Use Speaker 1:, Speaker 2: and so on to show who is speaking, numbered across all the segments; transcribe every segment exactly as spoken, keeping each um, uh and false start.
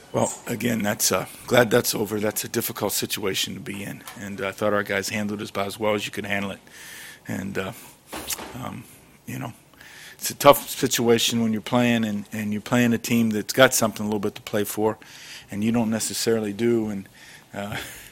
Speaker 1: Well, again, that's uh, glad that's over. That's a difficult situation to be in, and uh, I thought our guys handled it about as well as you could handle it. And uh, um, you know, it's a tough situation when you're playing and, and you're playing a team that's got something a little bit to play for, and you don't necessarily do. And uh,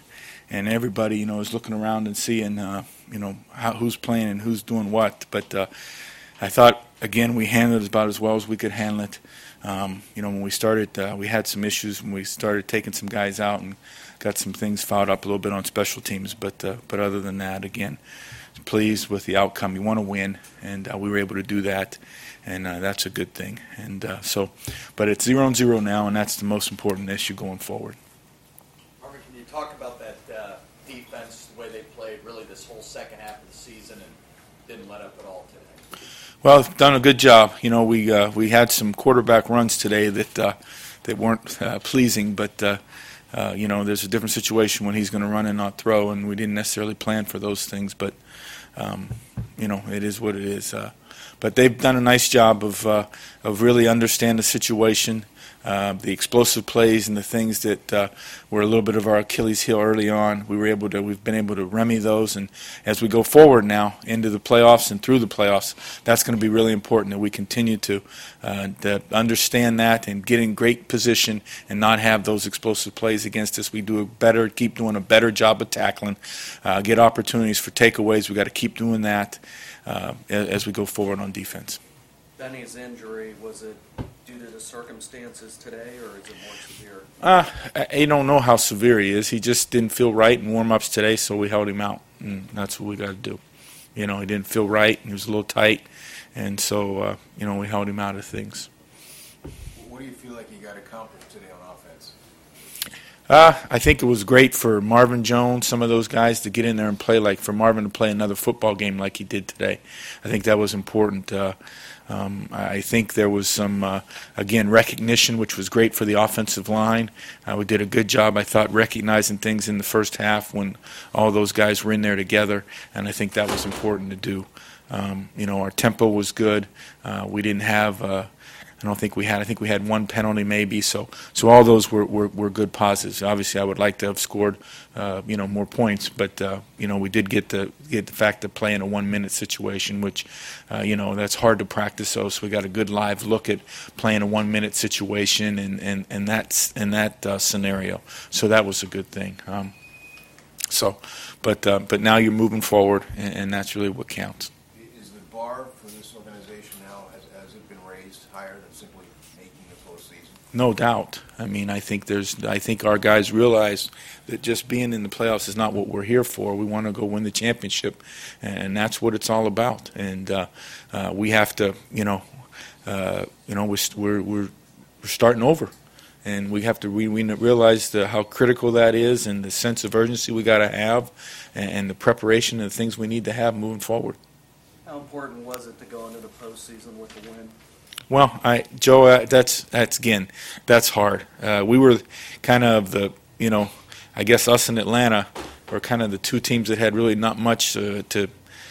Speaker 1: and everybody, you know, is looking around and seeing, uh, you know, how, who's playing and who's doing what. But uh, I thought, again, we handled it about as well as we could handle it. Um, you know, when we started, uh, we had some issues when we started taking some guys out and got some things fouled up a little bit on special teams. But uh, but other than that, again, pleased with the outcome. You want to win, and uh, we were able to do that, and uh, that's a good thing. And uh, so, but it's zero and zero now, and that's the most important issue going forward.
Speaker 2: Marvin, can you talk about that uh, defense, the way they played really this whole second half of the season and didn't let up at all today?
Speaker 1: Well, done a good job. You know, we uh, we had some quarterback runs today that uh, that weren't uh, pleasing, but uh, uh, you know, there's a different situation when he's going to run and not throw, and we didn't necessarily plan for those things. But um, you know, it is what it is. Uh, but they've done a nice job of uh, of really understand the situation. Uh, the explosive plays and the things that uh, were a little bit of our Achilles heel early on, we were able to. We've been able to remedy those, and as we go forward now into the playoffs and through the playoffs, that's going to be really important that we continue to, uh, to understand that and get in great position and not have those explosive plays against us. We do a better, keep doing a better job of tackling, uh, get opportunities for takeaways. We got to keep doing that uh, as we go forward on defense.
Speaker 3: Benny's injury, was it due to the circumstances today, or is it more severe?
Speaker 1: Uh, I I don't know how severe he is. He just didn't feel right in warm-ups today, so we held him out, and that's what we got to do. You know, he didn't feel right, and he was a little tight, and so, uh, you know, we held him out of things.
Speaker 4: What do you feel like you got accomplished today on offense?
Speaker 1: Uh, I think it was great for Marvin Jones, some of those guys, to get in there and play, like for Marvin to play another football game like he did today. I think that was important. Uh, Um, I think there was some, uh, again, recognition, which was great for the offensive line. Uh, we did a good job, I thought, recognizing things in the first half when all those guys were in there together, and I think that was important to do. Um, you know, our tempo was good. Uh, we didn't have, uh, I don't think we had, I think we had one penalty maybe, so so all those were, were, were good positives. Obviously, I would like to have scored, uh, you know, more points, but, uh, you know, we did get the, get the fact to play in a one-minute situation, which, uh, you know, that's hard to practice those, so we got a good live look at playing a one-minute situation and, and, and that's, in that uh, scenario. So that was a good thing. Um, so, but, uh, but now you're moving forward, and, and that's really what counts.
Speaker 4: Is the bar for this organization now, has, has it been raised higher than simply making the postseason?
Speaker 1: No doubt. I mean, I think there's. I think our guys realize that just being in the playoffs is not what we're here for. We want to go win the championship, and that's what it's all about. And uh, uh, we have to, you know, uh, you know, we're we're we're starting over, and we have to we, we realize the, how critical that is, and the sense of urgency we got to have, and, and the preparation and the things we need to have moving forward.
Speaker 3: How important was it to go into the postseason with the win?
Speaker 1: Well, I, Joe, uh, that's that's again, that's hard. Uh, we were kind of the, you know, I guess us in Atlanta were kind of the two teams that had really not much uh, to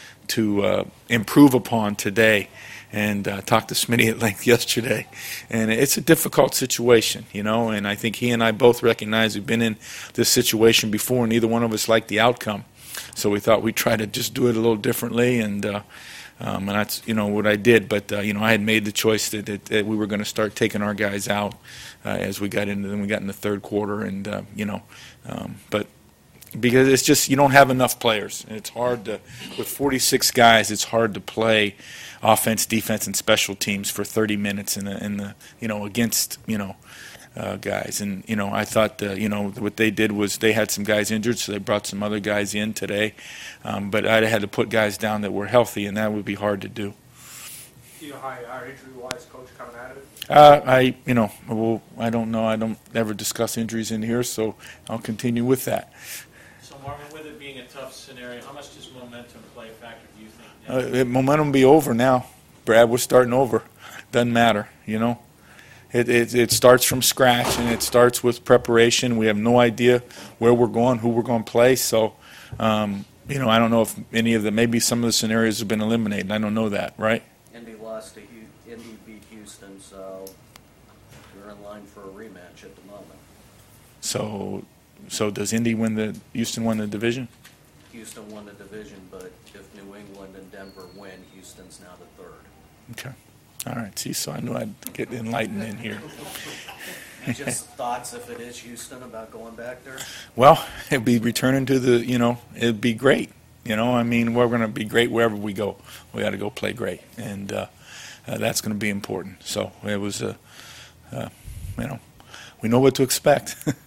Speaker 1: to uh, improve upon today. And uh, talked to Smitty at length yesterday, and it's a difficult situation, you know. And I think he and I both recognize we've been in this situation before, and neither one of us liked the outcome. So we thought we'd try to just do it a little differently, and. Uh, Um, and that's, you know, what I did. But, uh, you know, I had made the choice that, that, that we were going to start taking our guys out uh, as we got into, then we got in the third quarter. And, uh, you know, um, but because it's just, you don't have enough players. And it's hard to, with forty-six guys, it's hard to play offense, defense, and special teams for thirty minutes in the, in the you know, against, you know, Uh, guys. And, you know, I thought, uh, you know, what they did was they had some guys injured, so they brought some other guys in today. Um, but I had to put guys down that were healthy, and that would be hard to do.
Speaker 5: Do you know how our injury-wise coach coming out of it?
Speaker 1: Uh, I, you know, well, I don't know. I don't ever discuss injuries in here, so I'll continue with that.
Speaker 6: So, Marvin, with it being a tough scenario, how much does momentum play a factor, do you think?
Speaker 1: Uh, momentum be over now. Brad, we're starting over. Doesn't matter, you know. It, it, it starts from scratch, and it starts with preparation. We have no idea where we're going, who we're going to play. So, um, you know, I don't know if any of the, maybe some of the scenarios have been eliminated. I don't know that, right?
Speaker 3: Indy lost to Hu- Indy beat Houston, so you're on line for a rematch at the moment.
Speaker 1: So, so does Indy win the, Houston win the division?
Speaker 3: Houston won the division, but if New England and Denver win, Houston's now the third.
Speaker 1: Okay. All right. See, so I knew I'd get enlightened in here.
Speaker 3: Just thoughts, if it is Houston, about going back there?
Speaker 1: Well, it'd be returning to the, you know, it'd be great. You know, I mean, we're going to be great wherever we go. We got to go play great, and uh, uh, that's going to be important. So it was, uh, uh, you know, we know what to expect.